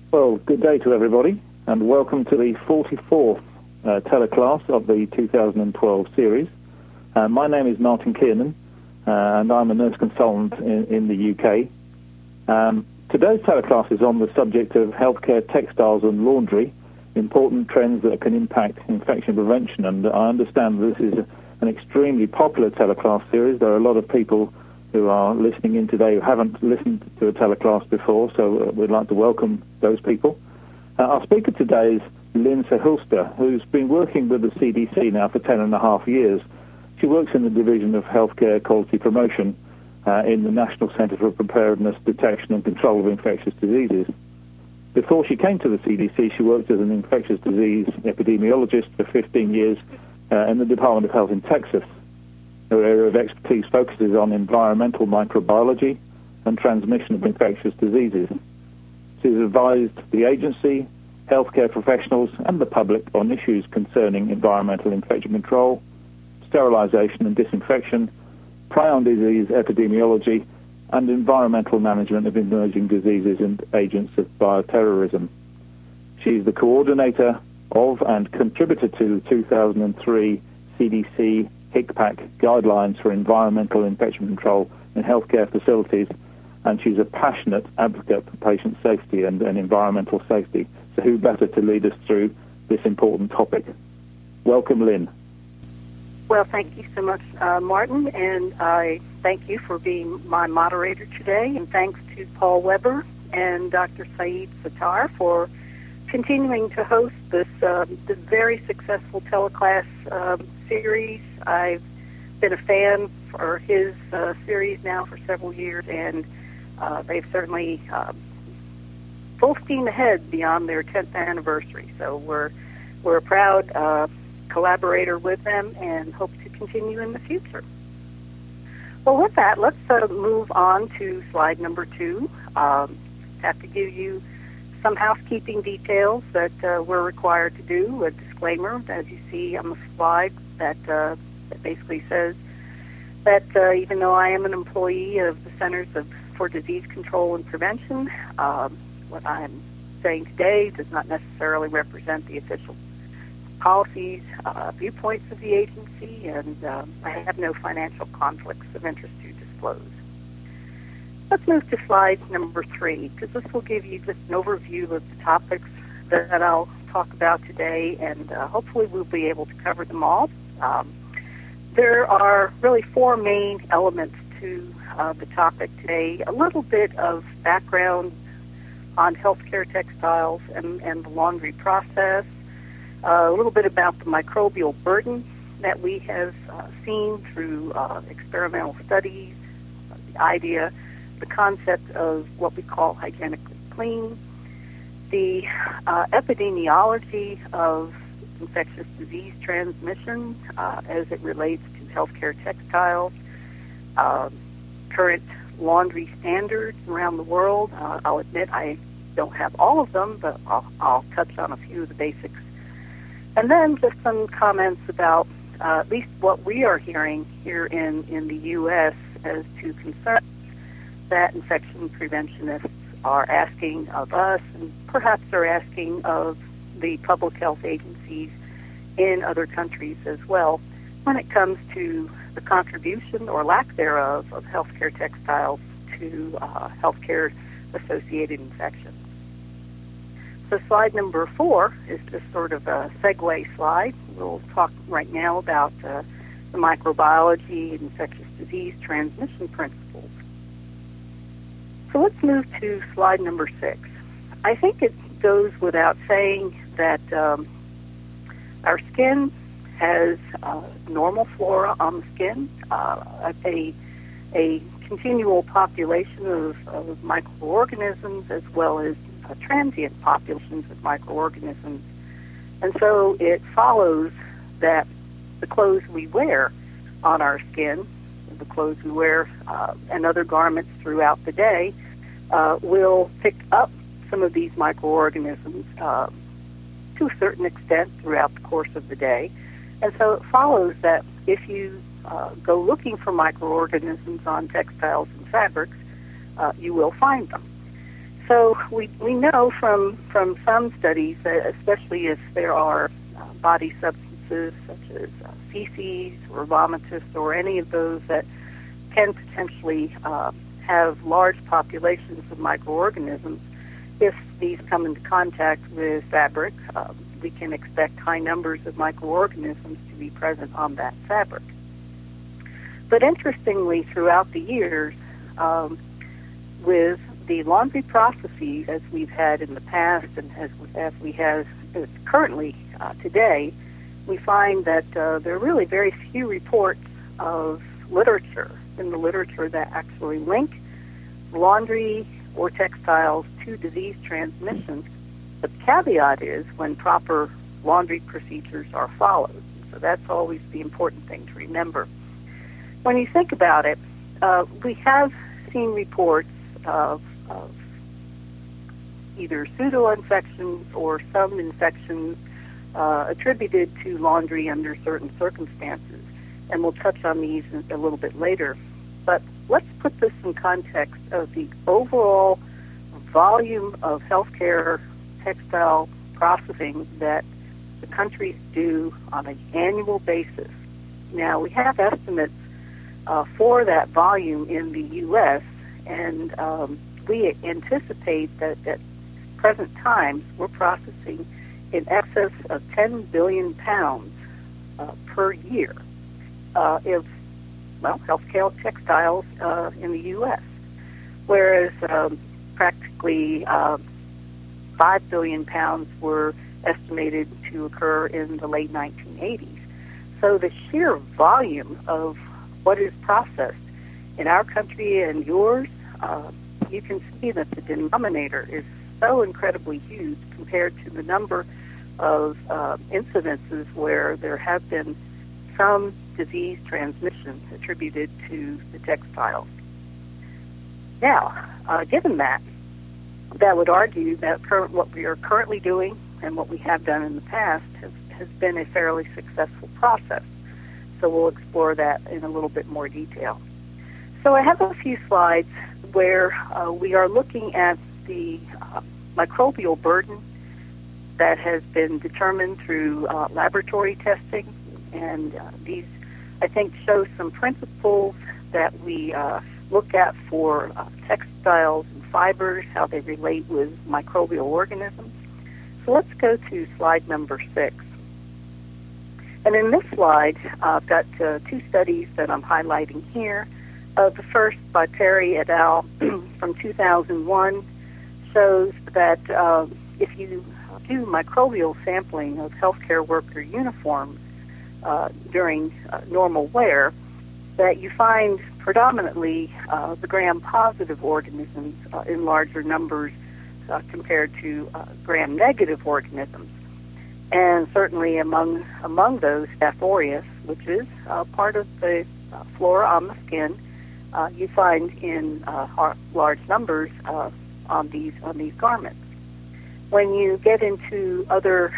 Well, good day to everybody, and welcome to the 44th teleclass of the 2012 series. My name is Martin Kiernan, and I'm a nurse consultant in the UK. Today's teleclass is on the subject of healthcare textiles and laundry, important trends that can impact infection prevention, and I understand this is an extremely popular teleclass series. There are a lot of people who are listening in today who haven't listened to a teleclass before, so we'd like to welcome those people. Our speaker today is Lynn Sehulster, who's been working with the CDC now for 10.5 years. She works in the Division of Healthcare Quality Promotion in the National Centre for Preparedness, Detection and Control of Infectious Diseases. Before she came to the CDC, she worked as an infectious disease epidemiologist for 15 years in the Department of Health in Texas. Her area of expertise focuses on environmental microbiology and transmission of infectious diseases. She's advised the agency, healthcare professionals, and the public on issues concerning environmental infection control, sterilization and disinfection, prion disease epidemiology, and environmental management of emerging diseases and agents of bioterrorism. She's the coordinator of and contributor to the 2003 CDC HICPAC guidelines for environmental infection control in healthcare facilities, and she's a passionate advocate for patient safety and environmental safety. So who better to lead us through this important topic? Welcome, Lynn. Well, thank you so much, Martin, and I thank you for being my moderator today, and thanks to Paul Weber and Dr. Saeed Sattar for continuing to host this very successful teleclass series. I've been a fan for his series now for several years, and they've certainly full steam ahead beyond their 10th anniversary. So we're a proud collaborator with them and hope to continue in the future. Well, with that, let's move on to slide number 2. Have to give you some housekeeping details that we're required to do. A disclaimer, as you see on the slide, that basically says that even though I am an employee of the Centers for Disease Control and Prevention, what I'm saying today does not necessarily represent the official policies, viewpoints of the agency, and I have no financial conflicts of interest to disclose. Let's move to slide number 3, because this will give you just an overview of the topics that I'll talk about today, and hopefully we'll be able to cover them all. There are really 4 main elements to the topic today. A little bit of background on healthcare textiles and the laundry process, a little bit about the microbial burden that we have seen through experimental studies, the idea, the concept of what we call hygienically clean, the epidemiology of infectious disease transmission as it relates to healthcare textiles, current laundry standards around the world. I'll admit I don't have all of them, but I'll touch on a few of the basics. And then just some comments about at least what we are hearing here in the U.S. as to concerns that infection preventionists are asking of us, and perhaps are asking of the public health agencies in other countries as well, when it comes to the contribution or lack thereof of healthcare textiles to healthcare-associated infections. So slide number 4 is just sort of a segue slide. We'll talk right now about the microbiology and infectious disease transmission principles. So let's move to slide number 6. I think it goes without saying that our skin has normal flora on the skin, a continual population of microorganisms, as well as transient populations of microorganisms. And so it follows that the clothes we wear on our skin, the clothes we wear and other garments throughout the day, will pick up some of these microorganisms to a certain extent throughout the course of the day. And so it follows that if you go looking for microorganisms on textiles and fabrics, you will find them. So we know from some studies, especially if there are body substances such as feces or vomitus or any of those that can potentially have large populations of microorganisms, if these come into contact with fabric, we can expect high numbers of microorganisms to be present on that fabric. But interestingly, throughout the years, with the laundry processes as we've had in the past and as we have currently today, we find that there are really very few reports of literature in the literature that actually link laundry or textiles to disease transmission. The caveat is when proper laundry procedures are followed. So that's always the important thing to remember. When you think about it, we have seen reports of either pseudo-infections or some infections attributed to laundry under certain circumstances, and we'll touch on these a little bit later. But let's put this in context of the overall volume of healthcare textile processing that the countries do on an annual basis. Now, we have estimates for that volume in the U.S., and we anticipate that at present times we're processing in excess of 10 billion pounds per year of healthcare textiles in the U.S., whereas practically 5 billion pounds were estimated to occur in the late 1980s. So the sheer volume of what is processed in our country and yours, you can see that the denominator is so incredibly huge compared to the number of incidences where there have been some disease transmission attributed to the textiles. Now, given that would argue that what we are currently doing and what we have done in the past has been a fairly successful process. So we'll explore that in a little bit more detail. So I have a few slides where we are looking at the microbial burden that has been determined through laboratory testing, and these, I think, show some principles that we look at for textiles and fibers, how they relate with microbial organisms. So let's go to slide number 6. And in this slide, I've got two studies that I'm highlighting here. The first, by Perry et al. From 2001, shows that if you do microbial sampling of healthcare worker uniforms during normal wear, that you find predominantly the gram-positive organisms in larger numbers compared to gram-negative organisms. And certainly among those, Staph aureus, which is part of the flora on the skin, you find in large numbers on these garments. When you get into other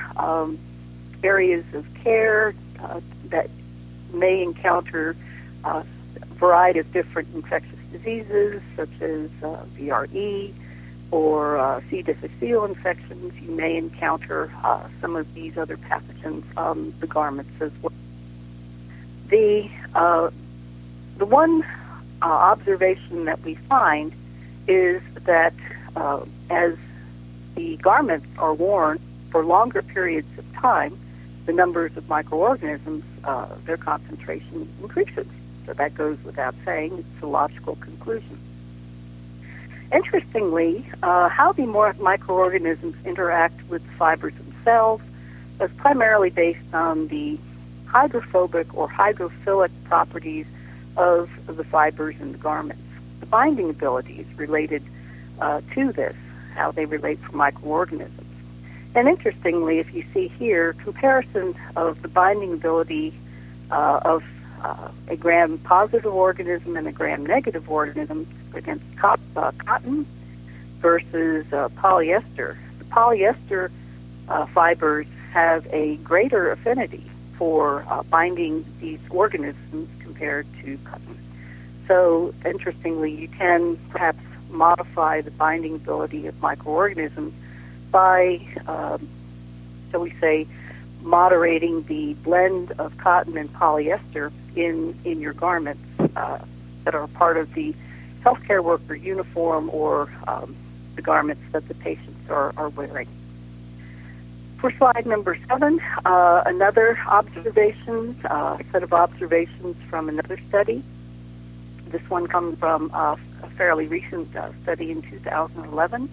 areas of care that may encounter a variety of different infectious diseases, such as VRE or C. difficile infections, you may encounter some of these other pathogens on the garments as well. The one observation that we find is that as the garments are worn for longer periods of time, the numbers of microorganisms, their concentration increases. So that goes without saying. It's a logical conclusion. Interestingly, how the microorganisms interact with the fibers themselves is primarily based on the hydrophobic or hydrophilic properties of the fibers in the garments. The binding abilities related to this, how they relate for microorganisms. And interestingly, if you see here, comparison of the binding ability of a gram-positive organism and a gram-negative organism against cotton versus polyester. The polyester fibers have a greater affinity for binding these organisms compared to cotton. So, interestingly, you can perhaps modify the binding ability of microorganisms by, shall we say, moderating the blend of cotton and polyester in your garments that are part of the healthcare worker uniform or the garments that the patients are wearing. For slide number 7, another observation, set of observations from another study. This one comes from a fairly recent study in 2011.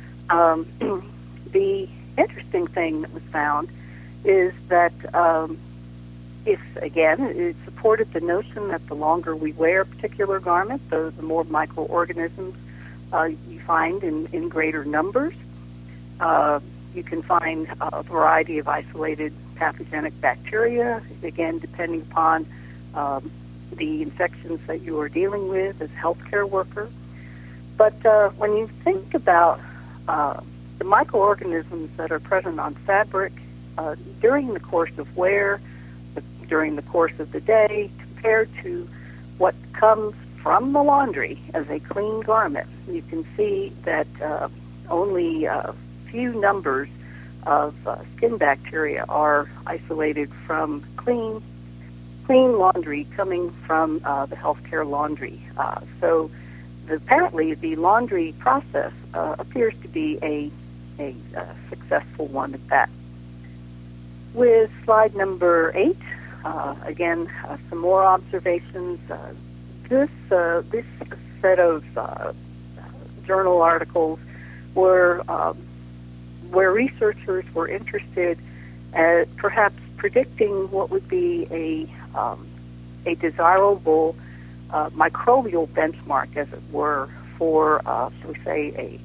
The interesting thing that was found is that if, again, it supported the notion that the longer we wear a particular garment, the more microorganisms you find in greater numbers. You can find a variety of isolated pathogenic bacteria, again, depending upon the infections that you are dealing with as a healthcare worker. But when you think about the microorganisms that are present on fabric during the course of wear, during the course of the day, compared to what comes from the laundry as a clean garment, you can see that only few numbers of skin bacteria are isolated from clean laundry coming from the healthcare laundry. So apparently the laundry process appears to be a successful one at that. With slide number 8, again, some more observations. This set of journal articles were where researchers were interested at perhaps predicting what would be a desirable microbial benchmark, as it were, for shall we say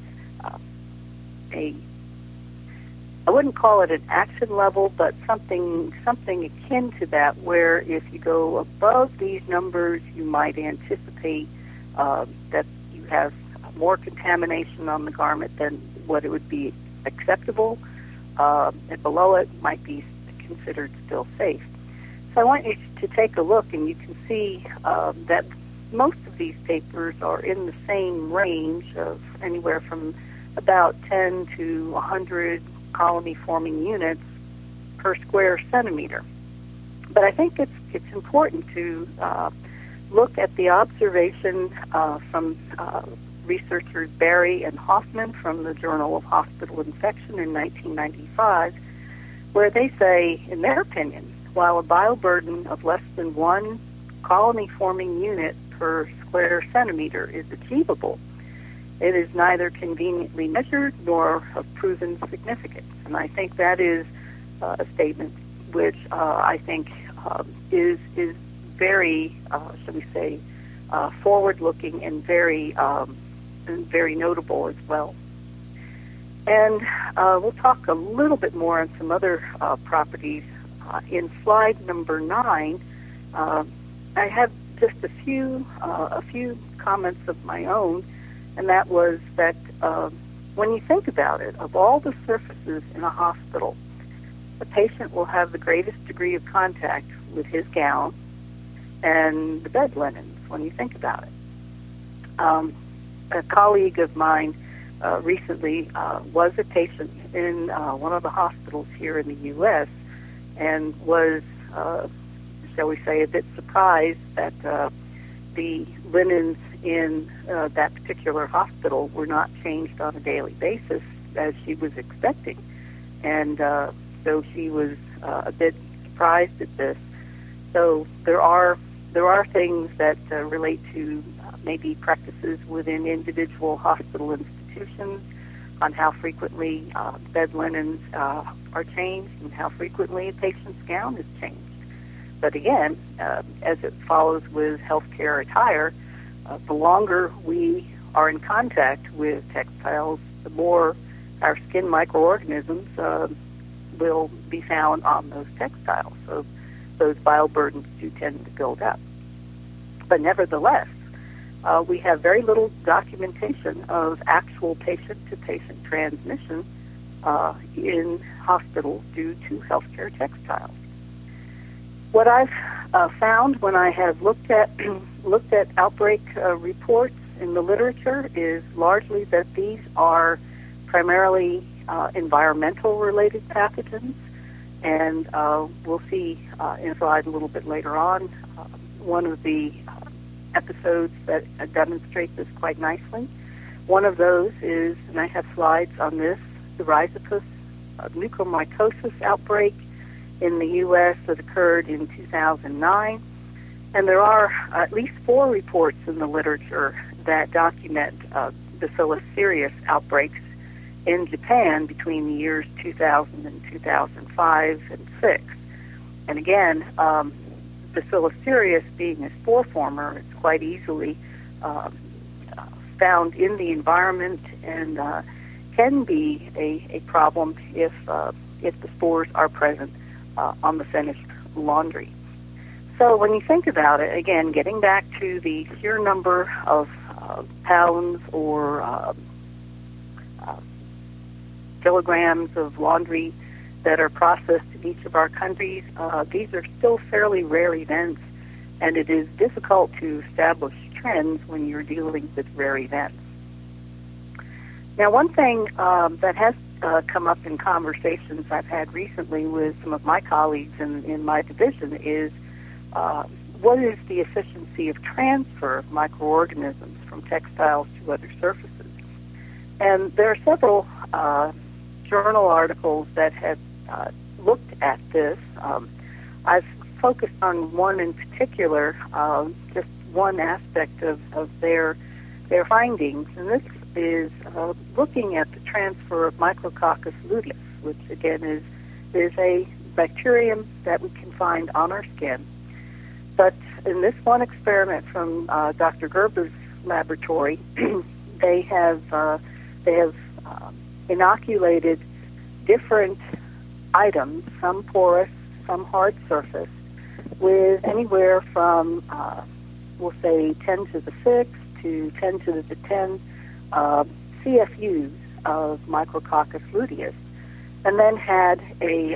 I wouldn't call it an action level, but something akin to that, where if you go above these numbers, you might anticipate that you have more contamination on the garment than what it would be acceptable, and below it might be considered still safe. So I want you to take a look, and you can see that most of these papers are in the same range of anywhere from about 10 to 100 colony-forming units per square centimeter. But I think it's important to look at the observation from researchers Barry and Hoffman from the Journal of Hospital Infection in 1995, where they say, in their opinion, while a bioburden of less than 1 colony-forming unit per square centimeter is achievable, it is neither conveniently measured nor of proven significance. And I think that is a statement which I think is very, shall we say, forward-looking and very notable as well. And we'll talk a little bit more on some other properties. In slide number 9, I have just a few comments of my own, and that was that when you think about it, of all the surfaces in a hospital, the patient will have the greatest degree of contact with his gown and the bed linens, when you think about it. A colleague of mine recently was a patient in one of the hospitals here in the U.S. and was, shall we say, a bit surprised that the linens in that particular hospital were not changed on a daily basis as she was expecting. And so she was a bit surprised at this. So there are things that relate to maybe practices within individual hospital institutions on how frequently bed linens are changed and how frequently a patient's gown is changed. But again, as it follows with healthcare attire, the longer we are in contact with textiles, the more our skin microorganisms will be found on those textiles. So those bioburdens do tend to build up. But nevertheless, we have very little documentation of actual patient-to-patient transmission in hospitals due to healthcare textiles. What I've found when I have looked at outbreak reports in the literature is largely that these are primarily environmental-related pathogens, and we'll see in a slide a little bit later on one of the episodes that demonstrate this quite nicely. One of those is, and I have slides on this, the Rhizopus mucormycosis outbreak in the U.S. that occurred in 2009. And there are at least 4 reports in the literature that document Bacillus cereus outbreaks in Japan between the years 2000 and 2005 and 6. And again, Bacillus cereus being a spore former, it's quite easily found in the environment and can be a problem if the spores are present on the finished laundry. So when you think about it, again, getting back to the sheer number of pounds or kilograms of laundry that are processed in each of our countries, these are still fairly rare events, and it is difficult to establish trends when you're dealing with rare events. Now, one thing that has come up in conversations I've had recently with some of my colleagues in my division is what is the efficiency of transfer of microorganisms from textiles to other surfaces? And there are several journal articles that have looked at this. I've focused on one in particular, just one aspect of their findings, and this is looking at the transfer of Micrococcus luteus, which again is a bacterium that we can find on our skin. But in this one experiment from Dr. Gerber's laboratory, they have inoculated different items, some porous, some hard surface, with anywhere from, we'll say, 10 to the 6 to 10 to the 10 CFUs of Micrococcus luteus, and then had a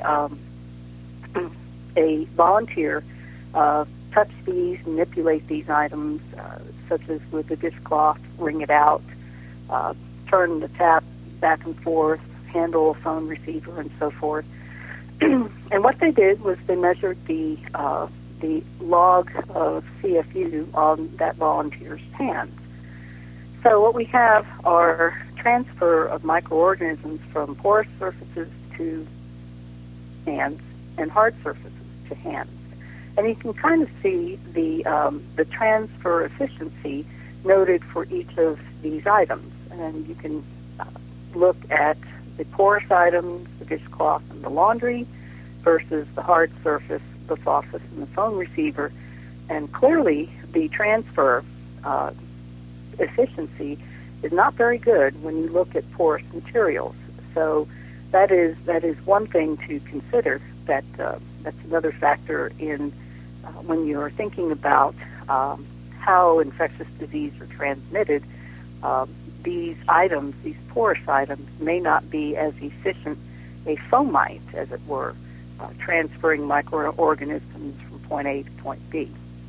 volunteer touch these, manipulate these items, such as with a dishcloth, wring it out, turn the tap back and forth, handle a phone receiver, and so forth. And what they did was they measured the log of CFU on that volunteer's hands. So what we have are transfer of microorganisms from porous surfaces to hands and hard surfaces to hands. And you can kind of see the transfer efficiency noted for each of these items. And you can look at the porous items, the dishcloth and the laundry, versus the hard surface, the faucet and the phone receiver. And clearly the transfer efficiency is not very good when you look at porous materials. So that is one thing to consider. That's another factor in when you're thinking about how infectious disease are transmitted. These items, these porous items, may not be as efficient a fomite, as it were, transferring microorganisms from point A to point B.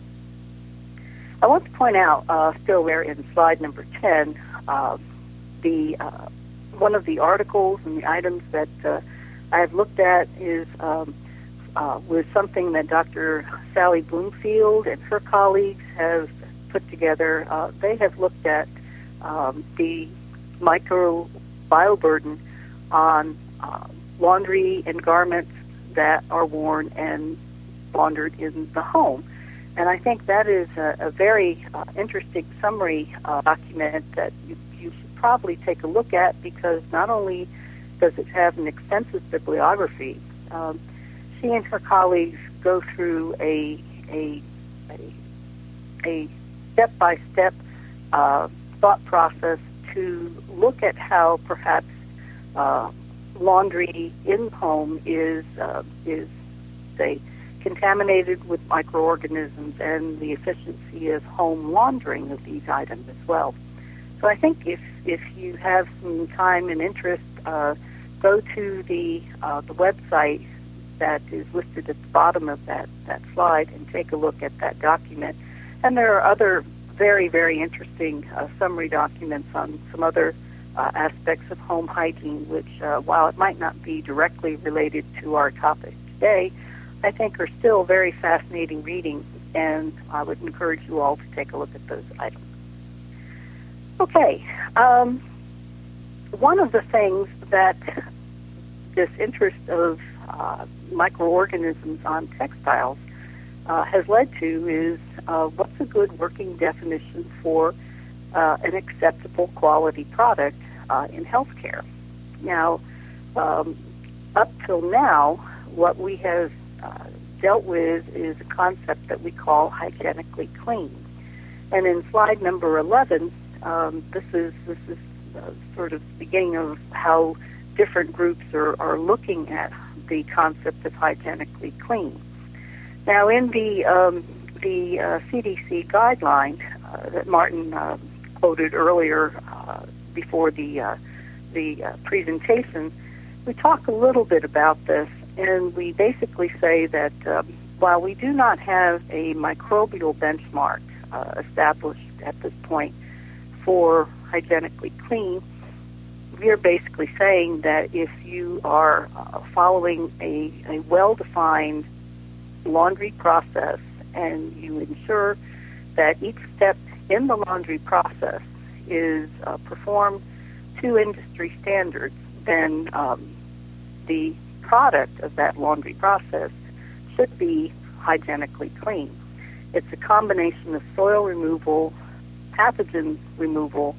I want to point out, still there in slide number 10, one of the articles and the items that I have looked at is was something that Dr. Sally Bloomfield and her colleagues have put together. They have looked at the microbial burden on laundry and garments that are worn and laundered in the home. And I think that is a very interesting summary document that you should probably take a look at, because not only does it have an extensive bibliography, she and her colleagues go through a step-by-step thought process to look at how perhaps laundry in home is say, contaminated with microorganisms, and the efficiency of home laundering of these items as well. So I think if you have some time and interest, go to the website that is listed at the bottom of that slide and take a look at that document. And there are other very, very interesting summary documents on some other aspects of home hygiene, which, while it might not be directly related to our topic today, I think are still very fascinating reading, and I would encourage you all to take a look at those items. Okay, one of the things that this interest of microorganisms on textiles has led to is what's a good working definition for an acceptable quality product in healthcare. Now, up till now, what we have dealt with is a concept that we call hygienically clean. And in slide number 11, this is sort of the beginning of how different groups are looking at the concept of hygienically clean. Now, in the CDC guideline that Martin quoted earlier before the presentation, we talk a little bit about this, and we basically say that while we do not have a microbial benchmark established at this point for hygienically clean, we are basically saying that if you are following a well-defined laundry process and you ensure that each step in the laundry process is performed to industry standards, then the product of that laundry process should be hygienically clean. It's a combination of soil removal, pathogen removal,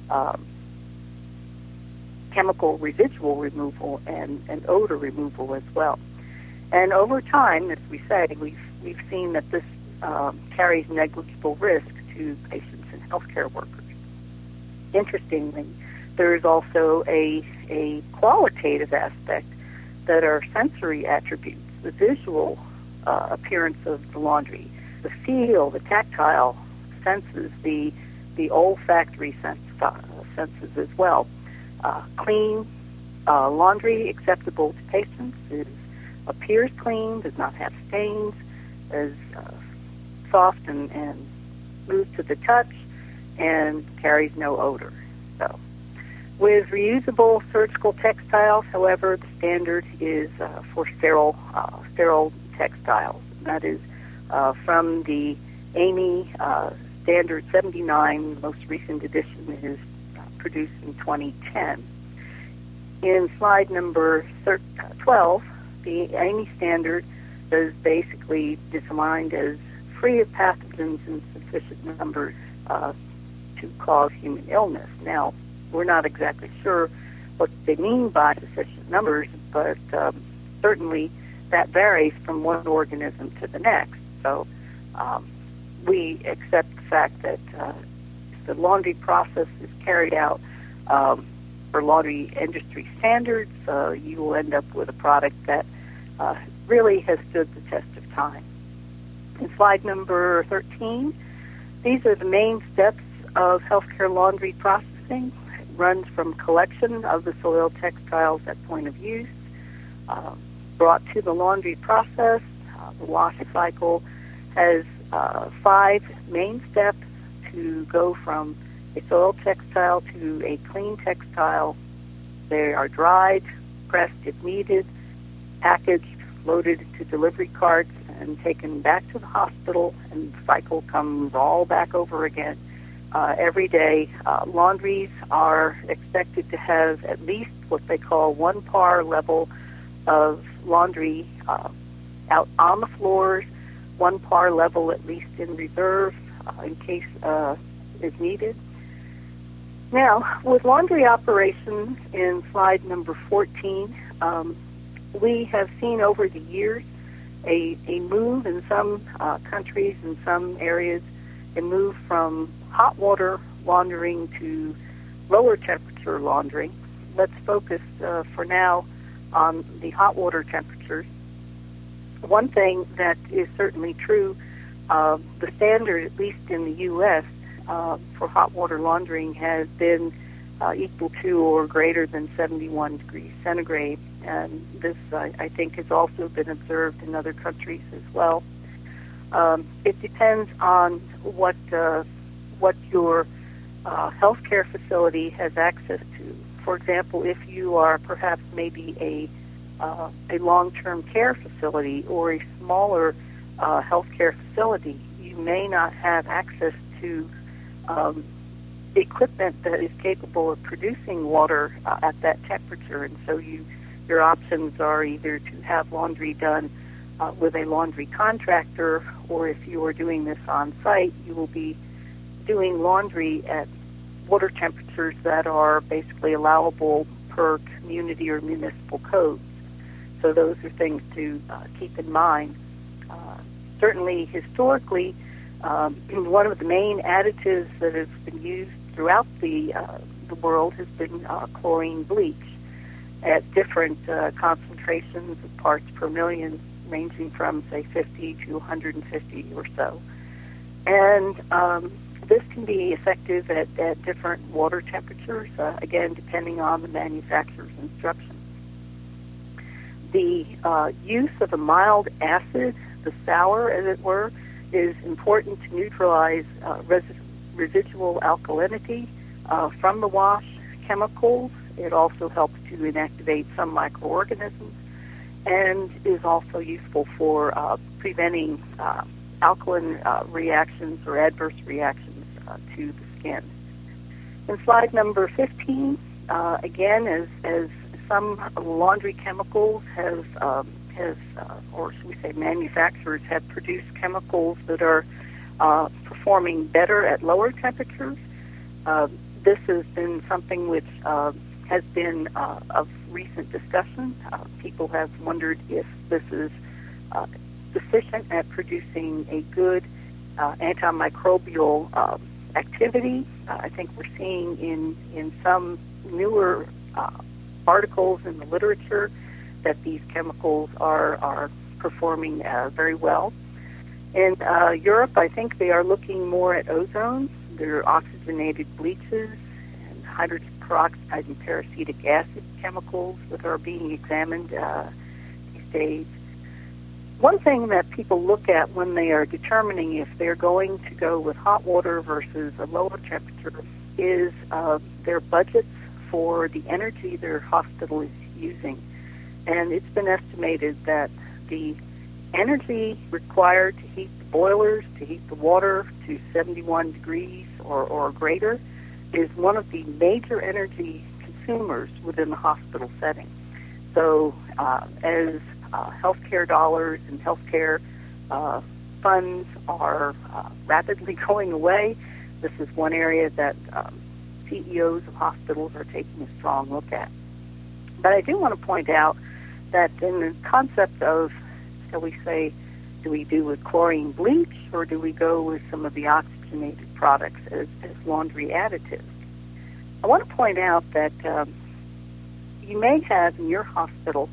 chemical residual removal, and odor removal as well. And over time, as we say, we've seen that this carries negligible risk to patients and healthcare workers. Interestingly, there is also a qualitative aspect that are sensory attributes, the visual appearance of the laundry, the feel, the tactile senses, the olfactory senses as well. Clean laundry acceptable to patients appears clean, does not have stains, is soft and smooth to the touch, and carries no odor. So, with reusable surgical textiles, however, the standard is for sterile textiles. That is from the AAMI Standard 79. The most recent edition is produced in 2010. In slide number 12, the AAMI standard is basically defined as free of pathogens in sufficient numbers to cause human illness. Now, we're not exactly sure what they mean by sufficient numbers, but certainly that varies from one organism to the next. So we accept the fact that if the laundry process is carried out for laundry industry standards, you will end up with a product that really has stood the test of time. In slide number 13, these are the main steps of healthcare laundry processing. It runs from collection of the soiled textiles at point of use, brought to the laundry process. The wash cycle has 5 main steps to go from a soiled textile to a clean textile. They are dried, pressed if needed, packaged, loaded into delivery carts, and taken back to the hospital, and the cycle comes all back over again. Every day, laundries are expected to have at least what they call 1 par level of laundry out on the floors, 1 par level at least in reserve in case is needed. Now, with laundry operations in slide number 14, we have seen over the years a move in some countries, in some areas, a move from hot water laundering to lower temperature laundering. Let's focus for now on the hot water temperatures. One thing that is certainly true, the standard, at least in the U.S., for hot water laundering has been equal to or greater than 71 degrees centigrade. And this, I think, has also been observed in other countries as well. It depends on what what your healthcare facility has access to. For example, if you are perhaps maybe a long-term care facility or a smaller healthcare facility, you may not have access to equipment that is capable of producing water at that temperature, and so your options are either to have laundry done with a laundry contractor, or if you are doing this on site, you will be doing laundry at water temperatures that are basically allowable per community or municipal codes. So those are things to keep in mind. Certainly, historically, one of the main additives that has been used throughout the world has been chlorine bleach at different concentrations of parts per million, ranging from, say, 50 to 150 or so. And this can be effective at different water temperatures, again, depending on the manufacturer's instructions. The use of a mild acid, the sour, as it were, is important to neutralize residual alkalinity from the wash chemicals. It also helps to inactivate some microorganisms and is also useful for preventing alkaline reactions or adverse reactions to the skin. In slide number 15, again, as some laundry chemicals or should we say manufacturers have produced chemicals that are performing better at lower temperatures. This has been something which has been of recent discussion. People have wondered if this is sufficient at producing a good antimicrobial activity. I think we're seeing in some newer articles in the literature that these chemicals are performing very well. In Europe, I think they are looking more at ozone. There are oxygenated bleaches and hydrogen peroxide and peracetic acid chemicals that are being examined these days. One thing that people look at when they are determining if they're going to go with hot water versus a lower temperature is their budgets for the energy their hospital is using. And it's been estimated that the energy required to heat the boilers, to heat the water to 71 degrees or greater is one of the major energy consumers within the hospital setting. So as healthcare dollars and healthcare funds are rapidly going away, this is one area that CEOs of hospitals are taking a strong look at. But I do want to point out that in the concept of, shall we say, do we do with chlorine bleach or do we go with some of the oxygenated products as laundry additives? I want to point out that you may have in your hospital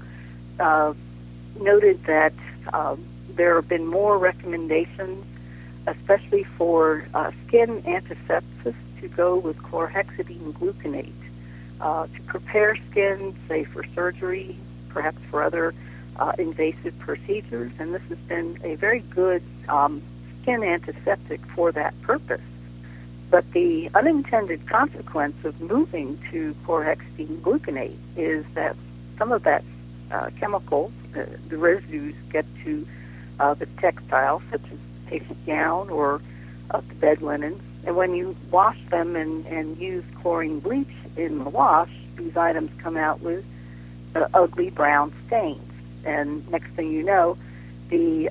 noted that there have been more recommendations, especially for skin antisepsis, to go with chlorhexidine gluconate to prepare skin, say, for surgery, perhaps for other invasive procedures, and this has been a very good skin antiseptic for that purpose. But the unintended consequence of moving to chlorhexidine gluconate is that some of that chemical, the residues, get to the textile, such as patient gown or the bed linen, and when you wash them and use chlorine bleach in the wash, these items come out with ugly brown stains. And next thing you know, the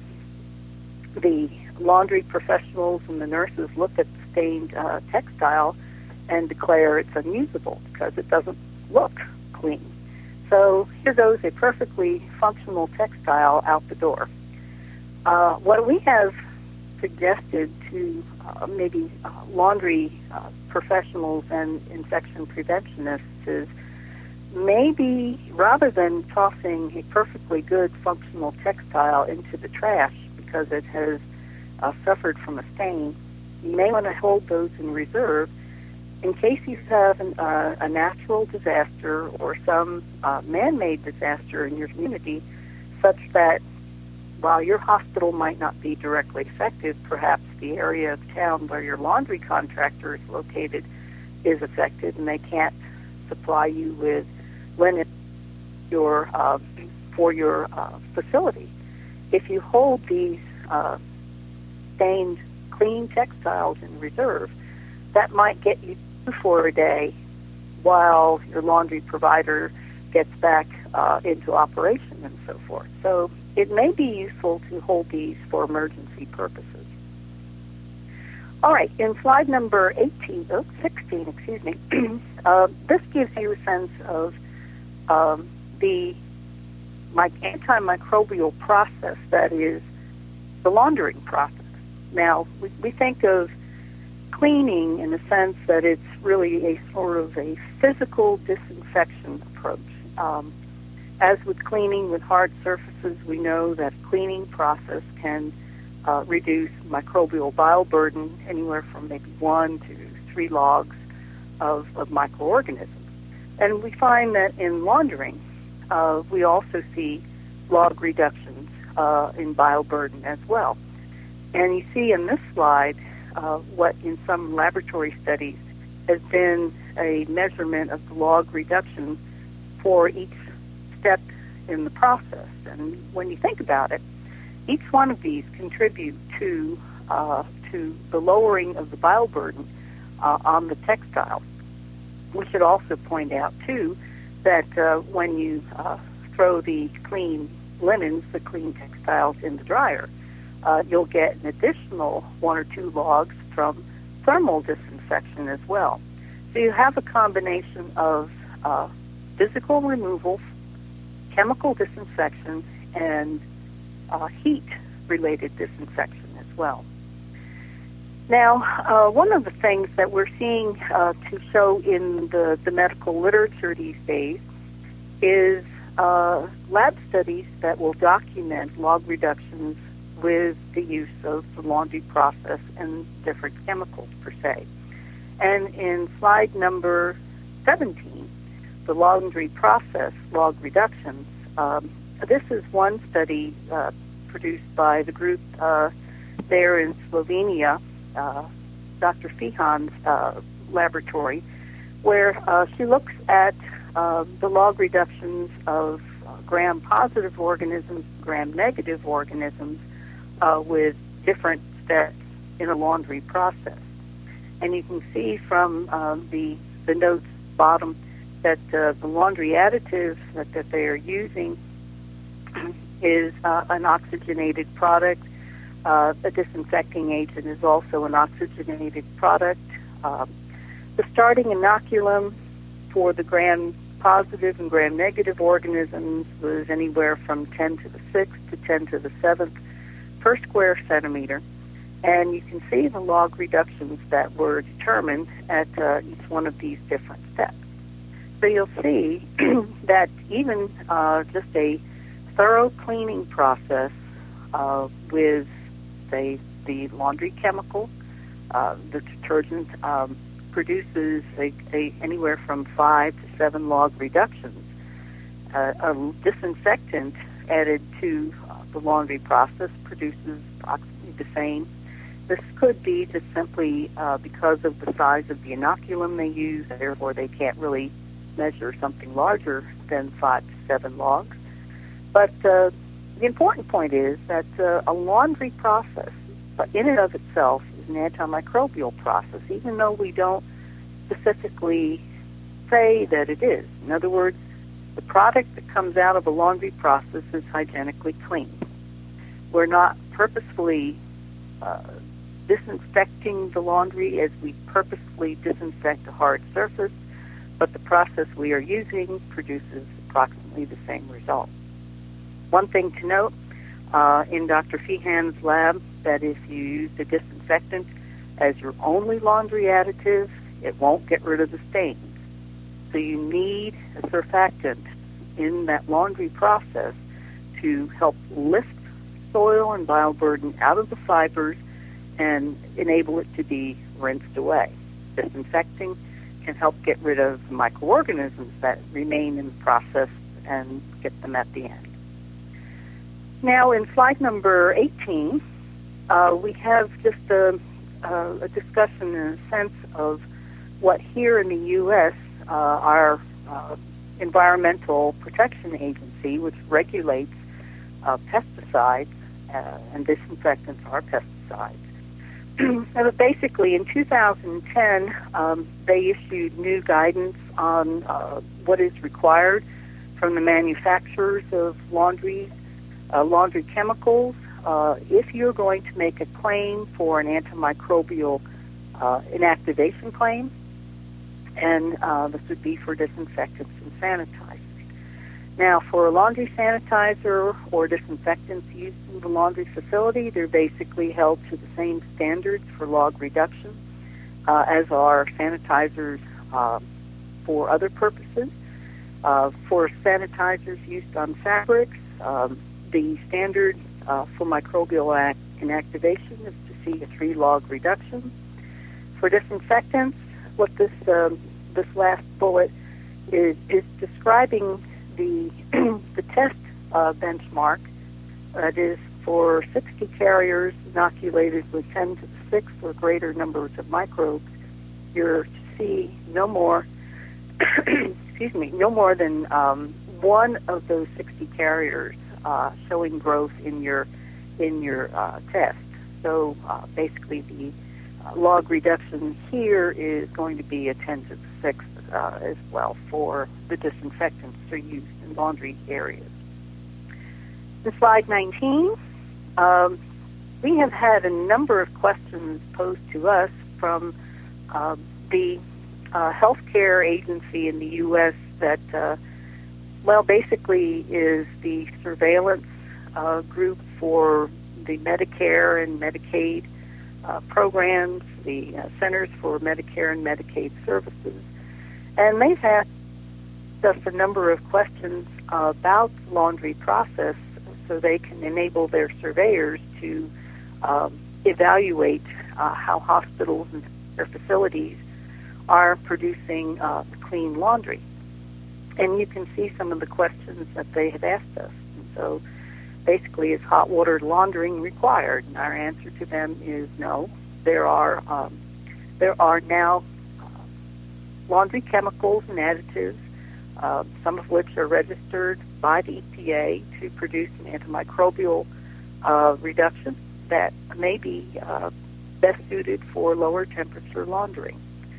laundry professionals and the nurses look at the stained textile and declare it's unusable because it doesn't look clean. So here goes a perfectly functional textile out the door. What we have suggested to maybe laundry professionals and infection preventionists is maybe rather than tossing a perfectly good functional textile into the trash because it has suffered from a stain, you may want to hold those in reserve in case you have a natural disaster or some man-made disaster in your community, such that while your hospital might not be directly affected, perhaps the area of town where your laundry contractor is located is affected and they can't supply you with linen for your facility. If you hold these stained, clean textiles in reserve, that might get you for a day while your laundry provider gets back into operation and so forth. So it may be useful to hold these for emergency purposes. All right, in slide number 16, excuse me, this gives you a sense of the antimicrobial process that is the laundering process. Now, we think of cleaning in the sense that it's really a sort of a physical disinfection approach. As with cleaning with hard surfaces, we know that cleaning process can reduce microbial bioburden anywhere from maybe 1 to 3 logs of microorganisms. And we find that in laundering, we also see log reductions in bioburden as well. And you see in this slide what in some laboratory studies has been a measurement of the log reduction for each step in the process. And when you think about it, each one of these contribute to the lowering of the bioburden on the textile. We should also point out, too, that when you throw the clean linens, the clean textiles in the dryer, you'll get an additional 1 or 2 logs from thermal disinfection as well. So you have a combination of physical removal, chemical disinfection, and heat-related disinfection as well. Now, one of the things that we're seeing to show in the medical literature these days is lab studies that will document log reductions with the use of the laundry process and different chemicals per se. And in slide number 17, the laundry process log reductions, this is one study produced by the group there in Slovenia, Dr. Fehan's laboratory, where she looks at the log reductions of gram-positive organisms, gram-negative organisms with different steps in a laundry process. And you can see from the notes bottom that the laundry additive that they are using is an oxygenated product. A disinfecting agent is also an oxygenated product. The starting inoculum for the gram-positive and gram-negative organisms was anywhere from 10 to the 6th to 10 to the 7th per square centimeter. And you can see the log reductions that were determined at each one of these different steps. So you'll see that even just a thorough cleaning process with, say, the laundry chemical, the detergent produces anywhere from 5 to 7 log reductions. A disinfectant added to the laundry process produces approximately the same. This could be just simply because of the size of the inoculum they use, therefore they can't really measure something larger than 5 to 7 logs. But the important point is that a laundry process, in and of itself, is an antimicrobial process, even though we don't specifically say that it is. In other words, the product that comes out of a laundry process is hygienically clean. We're not purposefully disinfecting the laundry as we purposefully disinfect a hard surface, but the process we are using produces approximately the same result. One thing to note, in Dr. Fehan's lab, that if you use the disinfectant as your only laundry additive, it won't get rid of the stains. So you need a surfactant in that laundry process to help lift soil and bioburden out of the fibers and enable it to be rinsed away. Disinfecting can help get rid of the microorganisms that remain in the process and get them at the end. Now, in slide number 18, we have just a discussion in a sense of what here in the U.S. Our Environmental Protection Agency, which regulates pesticides and disinfectants, are pesticides. But basically, in 2010, they issued new guidance on what is required from the manufacturers of laundry chemicals. If you're going to make a claim for an antimicrobial inactivation claim, and this would be for disinfectants and sanitizers. Now, for a laundry sanitizer or disinfectants used in the laundry facility, they're basically held to the same standards for log reduction as are sanitizers for other purposes. For sanitizers used on fabrics, the standard for microbial inactivation is to see a 3-log reduction. For disinfectants, what this last bullet is describing the test benchmark, that is for 60 carriers inoculated with 10 to the 6th or greater numbers of microbes. You're to see no more no more than one of those 60 carriers showing growth in your test. So basically, the log reduction here is going to be a 10 to the 6th as well for the disinfectants that are used in laundry areas. In slide 19, we have had a number of questions posed to us from the healthcare agency in the U.S. that, basically is the surveillance group for the Medicare and Medicaid programs, the Centers for Medicare and Medicaid Services. And they've asked us a number of questions about the laundry process so they can enable their surveyors to evaluate how hospitals and their facilities are producing clean laundry. And you can see some of the questions that they have asked us. And so basically, is hot water laundering required? And our answer to them is no. There are now laundry chemicals and additives, some of which are registered by the EPA to produce an antimicrobial reduction that may be best suited for lower temperature laundering.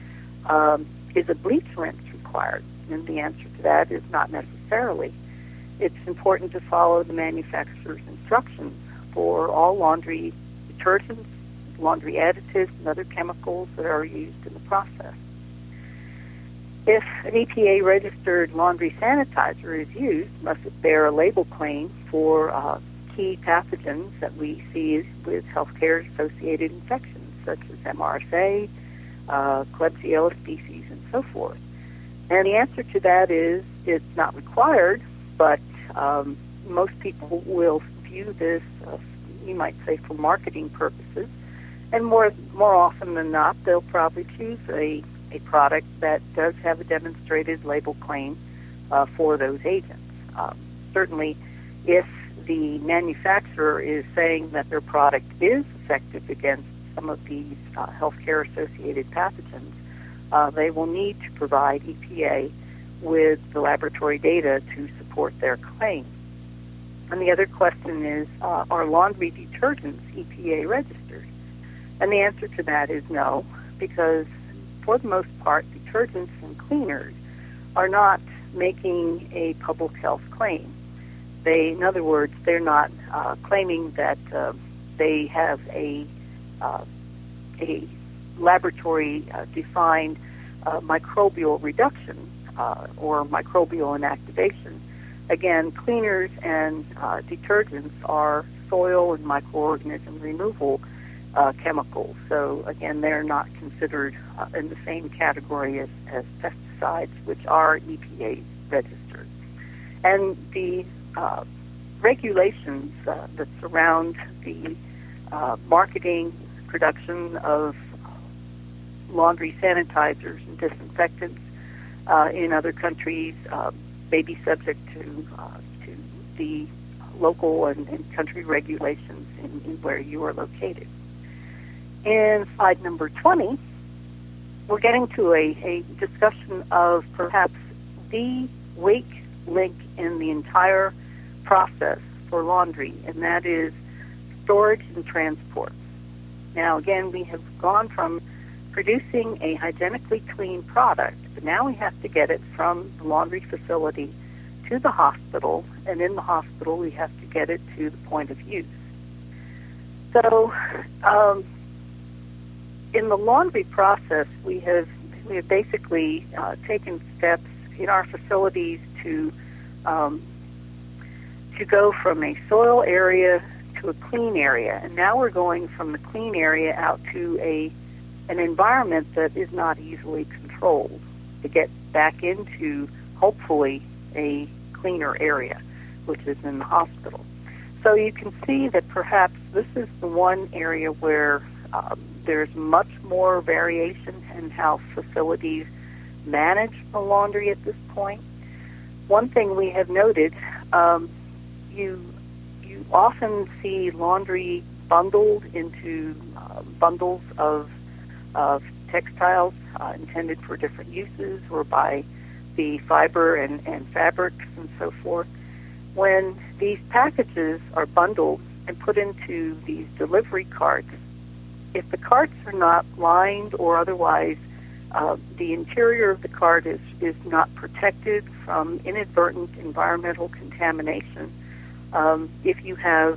Is a bleach rinse required? And the answer to that is not necessarily. It's important to follow the manufacturer's instructions for all laundry detergents, laundry additives, and other chemicals that are used in the process. If an EPA-registered laundry sanitizer is used, must it bear a label claim for key pathogens that we see with healthcare-associated infections, such as MRSA, Klebsiella species, and so forth? And the answer to that is it's not required, but most people will view this, you might say, for marketing purposes. And more often than not, they'll probably choose a product that does have a demonstrated label claim for those agents. Certainly, if the manufacturer is saying that their product is effective against some of these healthcare-associated pathogens, they will need to provide EPA with the laboratory data to support their claim. And the other question is, are laundry detergents EPA registered? And the answer to that is no, because for the most part, detergents and cleaners are not making a public health claim. In other words, they're not claiming that they have a laboratory-defined microbial reduction or microbial inactivation. Again, cleaners and detergents are soil and microorganism removal chemicals. So, again, they're not considered in the same category as pesticides, which are EPA registered. And the regulations that surround the marketing, production of laundry sanitizers and disinfectants in other countries may be subject to the local and country regulations in where you are located. In slide number 20, we're getting to a discussion of perhaps the weak link in the entire process for laundry, and that is storage and transport. Now, again, we have gone from producing a hygienically clean product, but now we have to get it from the laundry facility to the hospital, and in the hospital we have to get it to the point of use. So, in the laundry process, we have basically taken steps in our facilities to go from a soil area to a clean area, and now we're going from the clean area out to an environment that is not easily controlled to get back into, hopefully, a cleaner area, which is in the hospital. So you can see that perhaps this is the one area where there's much more variation in how facilities manage the laundry at this point. One thing we have noted, you often see laundry bundled into bundles of textiles intended for different uses, or by the fiber and fabrics and so forth. When these packages are bundled and put into these delivery carts, if the carts are not lined or otherwise the interior of the cart is not protected from inadvertent environmental contamination, if you have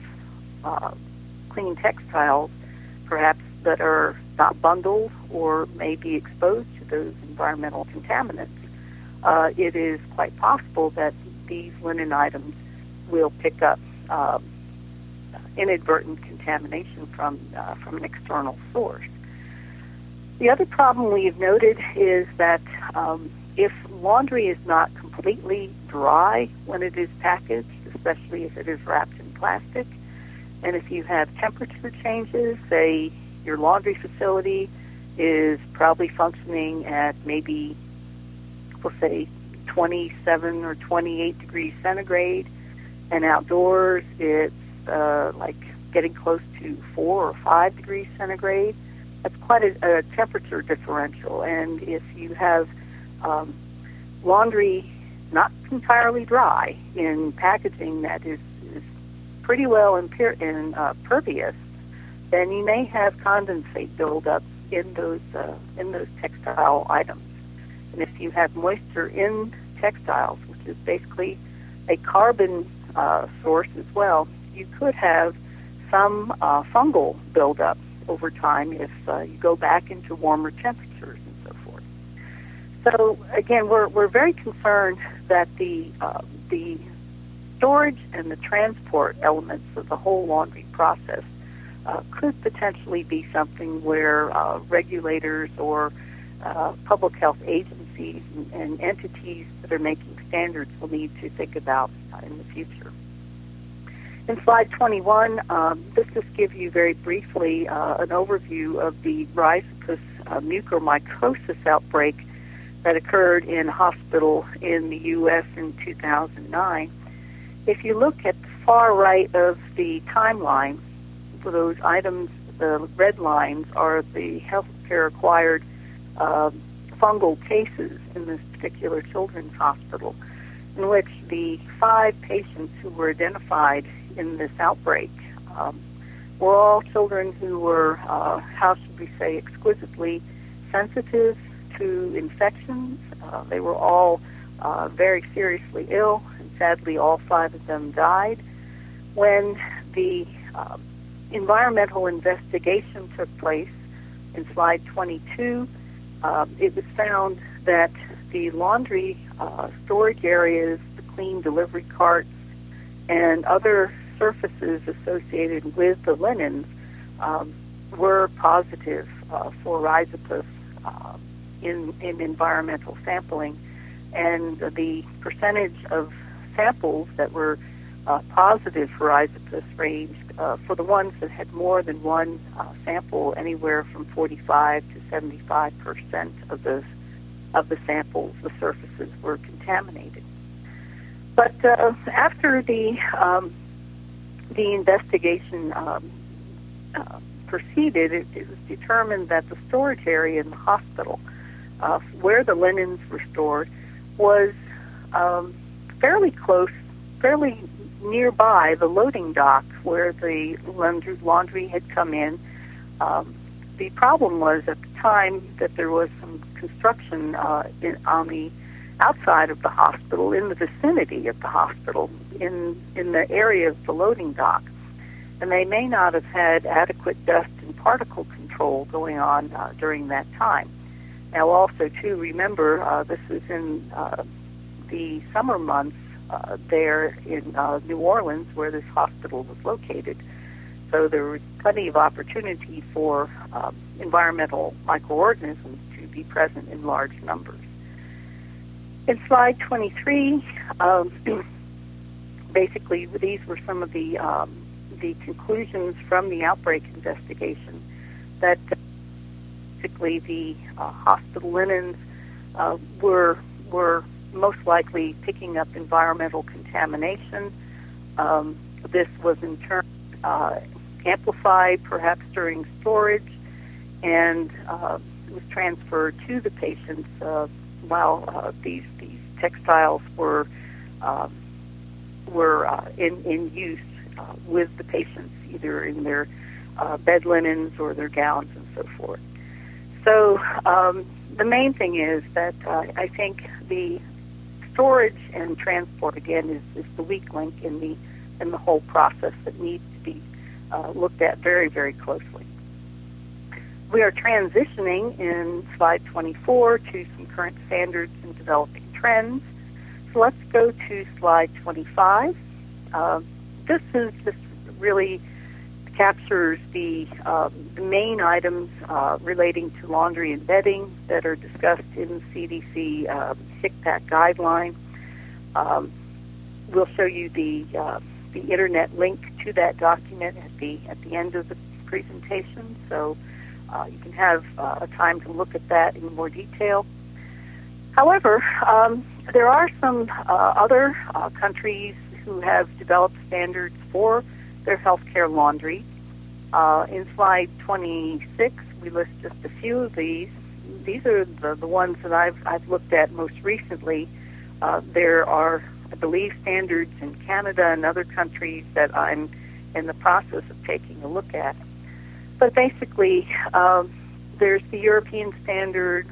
clean textiles, perhaps that are not bundled or may be exposed to those environmental contaminants, it is quite possible that these linen items will pick up inadvertent contamination from an external source. The other problem we've noted is that if laundry is not completely dry when it is packaged, especially if it is wrapped in plastic, and if you have temperature changes, say your laundry facility is probably functioning at maybe, we'll say, 27 or 28 degrees centigrade, and outdoors it's like getting close to 4 or 5 degrees centigrade, that's quite a temperature differential. And if you have laundry not entirely dry in packaging that is pretty well impervious, then you may have condensate buildup in those textile items. And if you have moisture in textiles, which is basically a carbon source as well, you could have some fungal buildup over time if you go back into warmer temperatures and so forth. So again, we're very concerned that the storage and the transport elements of the whole laundry process could potentially be something where regulators or public health agencies and entities that are making standards will need to think about in the future. In slide 21, this just gives you very briefly an overview of the Rhizopus mucormycosis outbreak that occurred in a hospital in the U.S. in 2009. If you look at the far right of the timeline, for those items, the red lines are the healthcare-acquired fungal cases in this particular children's hospital, in which the 5 patients who were identified in this outbreak were all children who were, how should we say, exquisitely sensitive to infections. They were all very seriously ill, and sadly all 5 of them died. When the environmental investigation took place in slide 22, it was found that the laundry storage areas, the clean delivery carts, and other surfaces associated with the linens were positive for Rhizopus in environmental sampling, and the percentage of samples that were positive for Rhizopus ranged for the ones that had more than one sample anywhere from 45 to 75% of the samples, the surfaces, were contaminated. But after the the investigation proceeded, it was determined that the storage area in the hospital where the linens were stored was fairly close, fairly nearby the loading dock where the laundry had come in. The problem was at the time that there was some construction on the outside of the hospital, in the vicinity of the hospital, in the area of the loading dock. And they may not have had adequate dust and particle control going on during that time. Now also, too, remember, this is in the summer months there in New Orleans where this hospital was located. So there was plenty of opportunity for environmental microorganisms to be present in large numbers. In slide 23, basically these were some of the conclusions from the outbreak investigation, that basically the hospital linens were most likely picking up environmental contamination. This was in turn amplified perhaps during storage, and it was transferred to the patients while these textiles were in use with the patients, either in their bed linens or their gowns and so forth. So the main thing is that I think the storage and transport, again, is the weak link in the whole process that needs to be looked at very, very closely. We are transitioning in slide 24 to some current standards and developing trends. So let's go to slide 25. This really captures the main items relating to laundry and bedding that are discussed in the CDC HICPAC guideline. We'll show you the internet link to that document at the end of the presentation, so you can have a time to look at that in more detail. However, there are some other countries who have developed standards for their healthcare laundry. In slide 26, we list just a few of these. These are the ones that I've looked at most recently. There are, I believe, standards in Canada and other countries that I'm in the process of taking a look at. But basically, there's the European Standard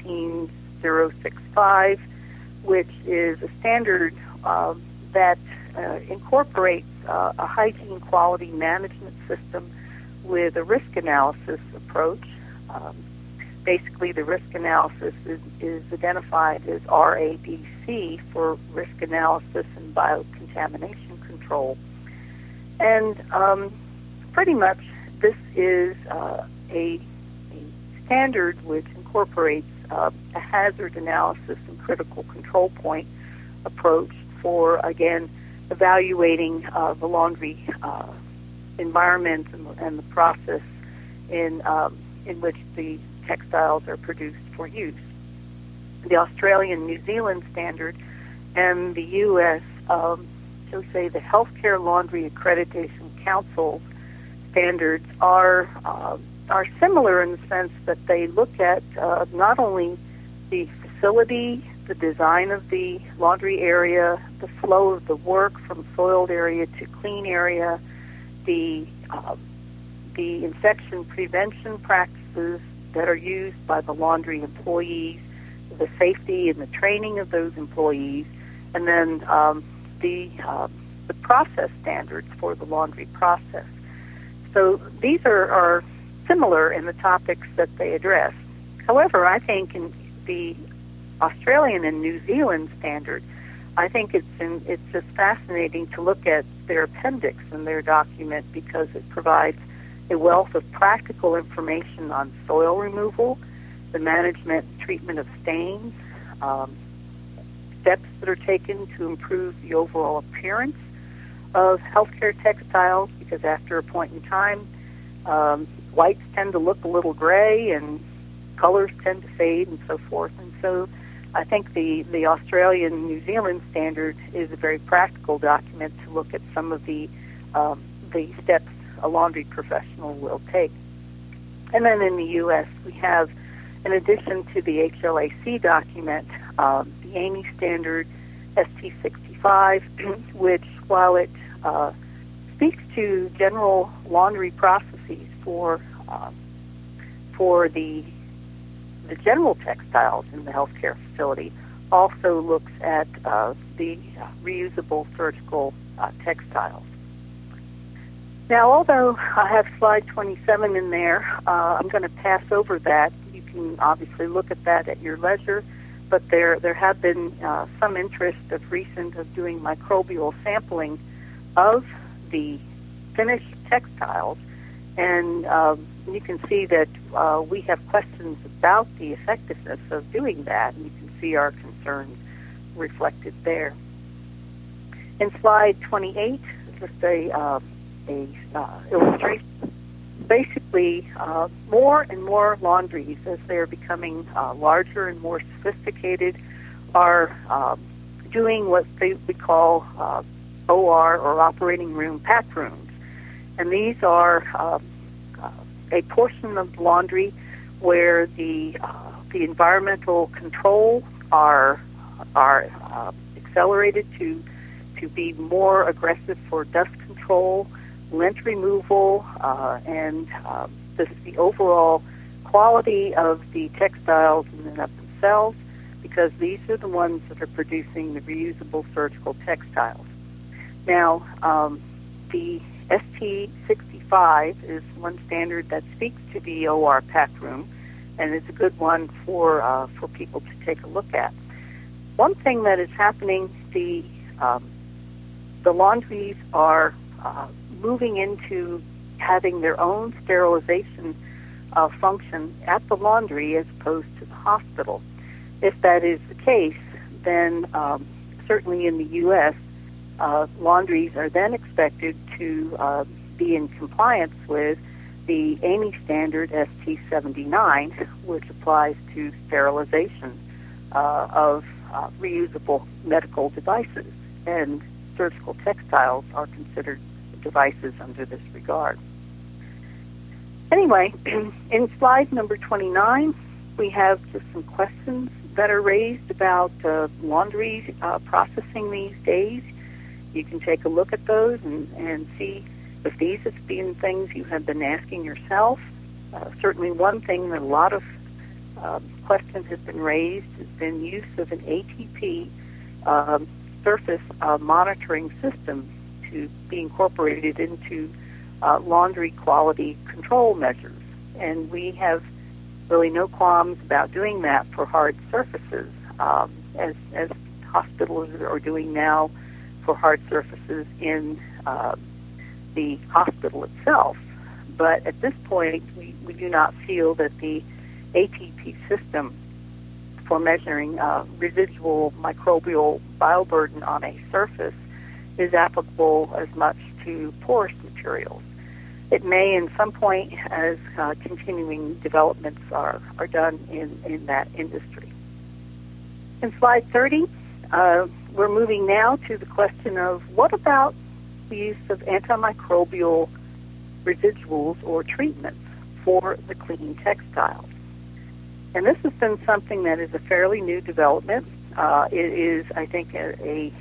14065, which is a standard that incorporates a hygiene quality management system with a risk analysis approach. Basically, the risk analysis is identified as RABC for risk analysis and biocontamination control. And pretty much this is a standard which incorporates a hazard analysis and critical control point approach for, again, evaluating the laundry environment and the process in which the textiles are produced for use. The Australian New Zealand standard and the U.S., so say the Healthcare Laundry Accreditation Council standards are similar in the sense that they look at not only the facility, the design of the laundry area, the flow of the work from soiled area to clean area, the infection prevention practices that are used by the laundry employees, the safety and the training of those employees, and then the process standards for the laundry process. So these are similar in the topics that they address. However, I think in the Australian and New Zealand standard, I think it's just fascinating to look at their appendix in their document because it provides a wealth of practical information on soil removal, the management and treatment of stains, steps that are taken to improve the overall appearance of healthcare textiles, because after a point in time, whites tend to look a little gray and colors tend to fade and so forth. And so I think the Australian New Zealand standard is a very practical document to look at some of the the steps a laundry professional will take. And then in the U.S., we have, in addition to the HLAC document, the AAMI standard ST65, which, while it speaks to general laundry processes for the general textiles in the healthcare facility, also looks at the reusable surgical textiles. Now, although I have slide 27 in there, I'm going to pass over that. You can obviously look at that at your leisure, but there have been some interest of recent of doing microbial sampling of the finished textiles, and you can see that we have questions about the effectiveness of doing that, and you can see our concerns reflected there. In slide 28, just a illustration. Basically, more and more laundries, as they are becoming larger and more sophisticated, are doing what we call OR, or operating room pack rooms. And these are a portion of laundry where the environmental controls are accelerated to be more aggressive for dust control, lint removal, and the overall quality of the textiles in and of themselves, because these are the ones that are producing the reusable surgical textiles. Now, the ST65 is one standard that speaks to the OR pack room, and it's a good one for people to take a look at. One thing that is happening, the laundries are moving into having their own sterilization function at the laundry as opposed to the hospital. If that is the case, then certainly in the U.S., laundries are then expected to be in compliance with the AAMI standard ST79, which applies to sterilization of reusable medical devices, and surgical textiles are considered devices under this regard. Anyway, in slide number 29, we have just some questions that are raised about laundry processing these days. You can take a look at those and see if these have been things you have been asking yourself. Certainly one thing that a lot of questions have been raised has been use of an ATP surface monitoring system to be incorporated into laundry quality control measures. And we have really no qualms about doing that for hard surfaces, as hospitals are doing now for hard surfaces in the hospital itself. But at this point, we do not feel that the ATP system for measuring residual microbial bioburden on a surface is applicable as much to porous materials. It may in some point as continuing developments are done in that industry. In slide 30, we're moving now to the question of what about the use of antimicrobial residuals or treatments for the clean textiles. And this has been something that is a fairly new development. It is, I think, a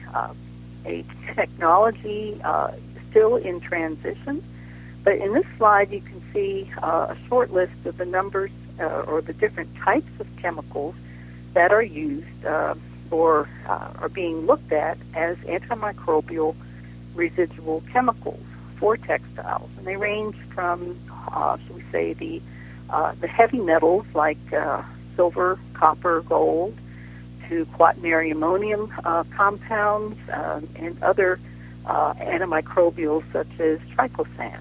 technology still in transition. But in this slide, you can see a short list of the numbers or the different types of chemicals that are used or are being looked at as antimicrobial residual chemicals for textiles. And they range from, shall we say, the heavy metals like silver, copper, gold, to quaternary ammonium compounds and other antimicrobials such as triclosan.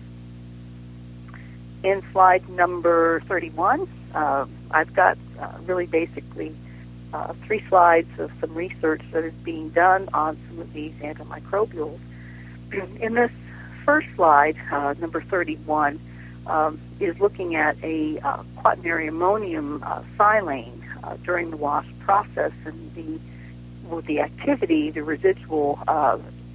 In slide number 31, I've got really basically 3 slides of some research that is being done on some of these antimicrobials. In this first slide, number 31, is looking at a quaternary ammonium silane during the wash process, and the activity, the residual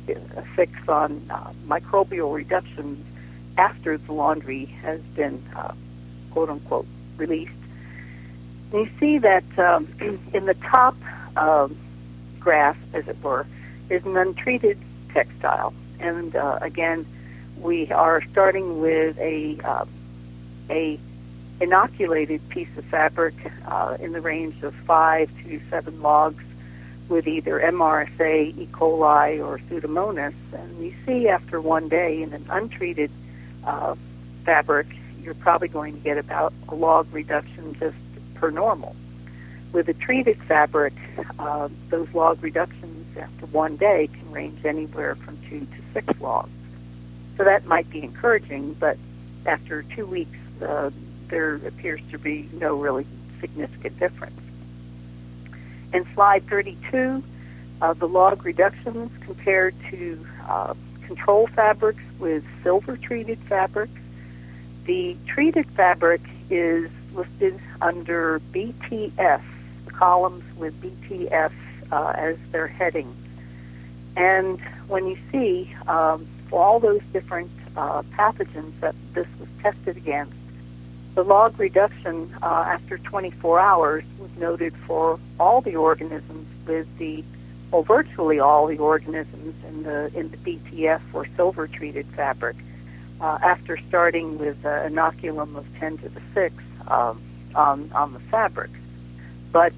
a fix on microbial reductions after the laundry has been, quote-unquote, released. And you see that in the top graph, as it were, is an untreated textile. And again, we are starting with a inoculated piece of fabric in the range of 5 to 7 logs with either MRSA, E. coli, or Pseudomonas. And you see after one day in an untreated fabric, you're probably going to get about a log reduction just per normal. With a treated fabric, those log reductions after one day can range anywhere from 2 to 6 logs. So that might be encouraging, but after 2 weeks, there appears to be no really significant difference. In slide 32, the log reductions compared to control fabrics with silver-treated fabrics. The treated fabric is listed under BTF, columns with BTF as their heading. And when you see all those different pathogens that this was tested against, the log reduction after 24 hours was noted for all the organisms virtually all the organisms in the BTF or silver-treated fabric after starting with an inoculum of 10 to the 6 on the fabric. But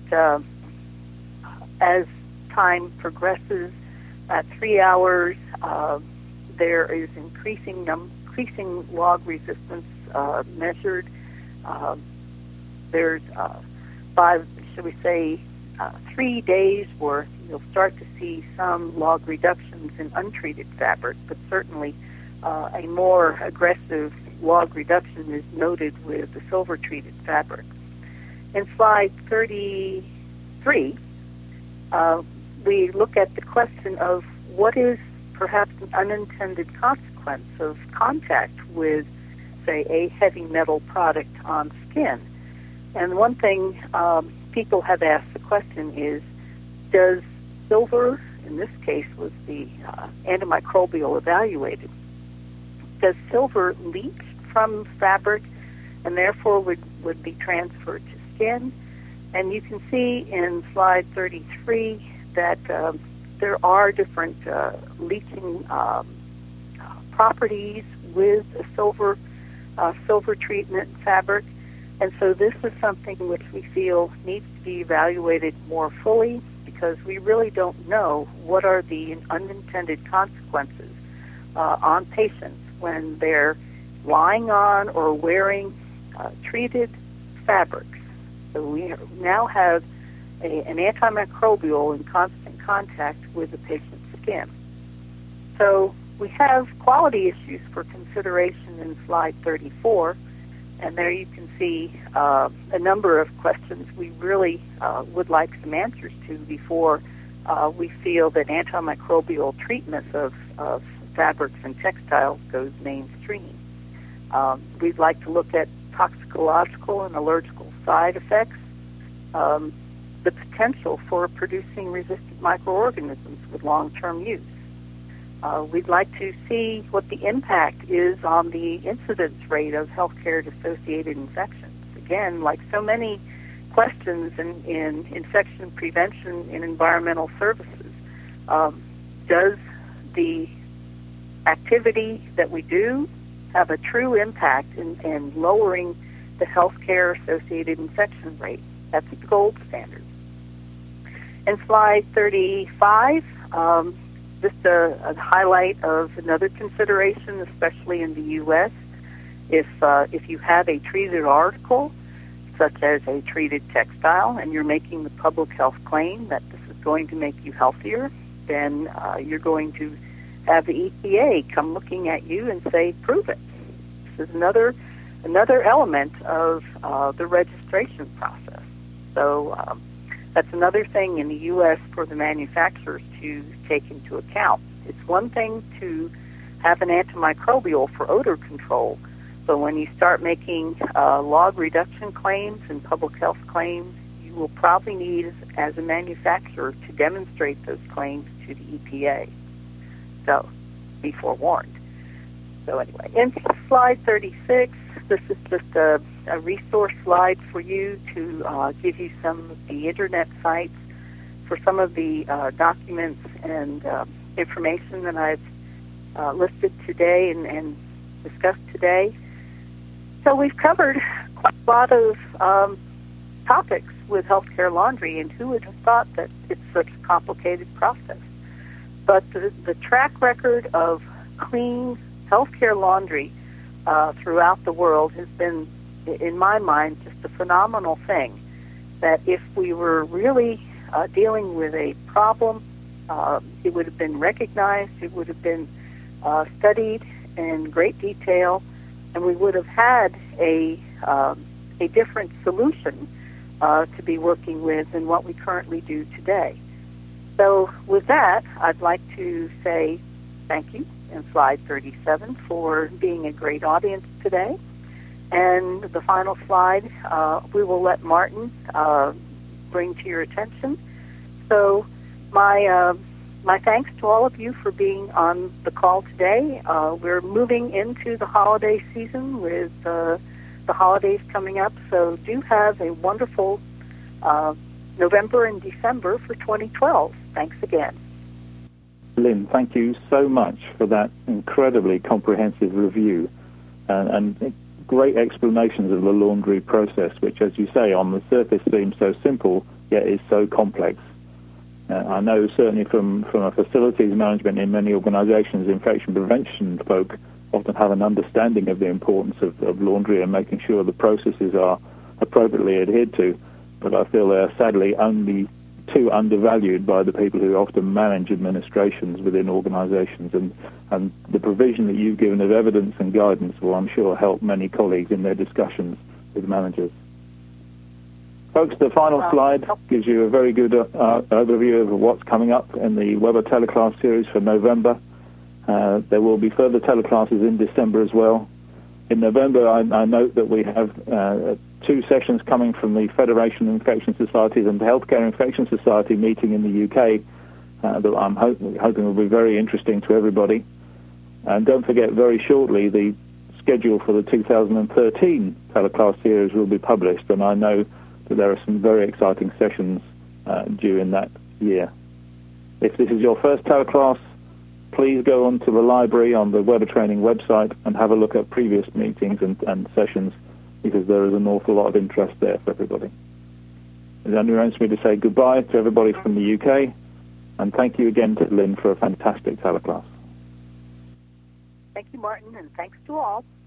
as time progresses, at 3 hours, there is increasing log resistance measured. There's 3 days worth, you'll start to see some log reductions in untreated fabric, but certainly a more aggressive log reduction is noted with the silver-treated fabric. In slide 33, we look at the question of what is perhaps an unintended consequence of contact with, say, a heavy metal product on skin. And one thing people have asked the question is, does silver, in this case was the antimicrobial evaluated, does silver leach from fabric and therefore would be transferred to skin? And you can see in slide 33 that there are different leaching properties with a silver treatment fabric. And so this is something which we feel needs to be evaluated more fully, because we really don't know what are the unintended consequences on patients when they're lying on or wearing treated fabrics. So we now have an antimicrobial in constant contact with the patient's skin. So we have quality issues for consideration in slide 34, and there you can see a number of questions we really would like some answers to before we feel that antimicrobial treatment of fabrics and textiles goes mainstream. We'd like to look at toxicological and allergical side effects, the potential for producing resistant microorganisms with long-term use. We'd like to see what the impact is on the incidence rate of healthcare-associated infections. Again, like so many questions in infection prevention in environmental services, does the activity that we do have a true impact in lowering the healthcare-associated infection rate? That's the gold standard. In slide 35, just a highlight of another consideration, especially in the U.S. If you have a treated article, such as a treated textile, and you're making the public health claim that this is going to make you healthier, then you're going to have the EPA come looking at you and say, prove it. This is another element of the registration process. So that's another thing in the U.S. for the manufacturers to take into account. It's one thing to have an antimicrobial for odor control, but when you start making log reduction claims and public health claims, you will probably need, as a manufacturer, to demonstrate those claims to the EPA. So be forewarned. So anyway, in slide 36, this is just a resource slide for you to give you some of the internet sites for some of the documents and information that I've listed today and discussed today. So we've covered quite a lot of topics with healthcare laundry, and who would have thought that it's such a complicated process? But the track record of clean healthcare laundry throughout the world has been, in my mind, just a phenomenal thing. That if we were really dealing with a problem, it would have been recognized, it would have been studied in great detail, and we would have had a different solution to be working with than what we currently do today. So with that, I'd like to say thank you in slide 37 for being a great audience today. And the final slide, we will let Martin bring to your attention. So my thanks to all of you for being on the call today. We're moving into the holiday season with the holidays coming up, so do have a wonderful November and December for 2012. Thanks again. Lynn, thank you so much for that incredibly comprehensive review and great explanations of the laundry process, which, as you say, on the surface seems so simple, yet is so complex. I know certainly from a facilities management in many organizations, infection prevention folk often have an understanding of the importance of laundry and making sure the processes are appropriately adhered to, but I feel they are sadly only too undervalued by the people who often manage administrations within organizations, and the provision that you've given of evidence and guidance will, I'm sure, help many colleagues in their discussions with managers. Folks, the final slide gives you a very good overview of what's coming up in the Weber Teleclass series for November. There will be further teleclasses in December as well. In November, I note that we have 2 sessions coming from the Federation of Infection Societies and the Healthcare Infection Society meeting in the UK that I'm hoping will be very interesting to everybody. And don't forget, very shortly, the schedule for the 2013 teleclass series will be published, and I know that there are some very exciting sessions due in that year. If this is your first teleclass, please go onto the library on the Weber Training website and have a look at previous meetings and sessions, because there is an awful lot of interest there for everybody. It only remains for me to say goodbye to everybody from the UK, and thank you again to Lynn for a fantastic teleclass. Thank you, Martin, and thanks to all.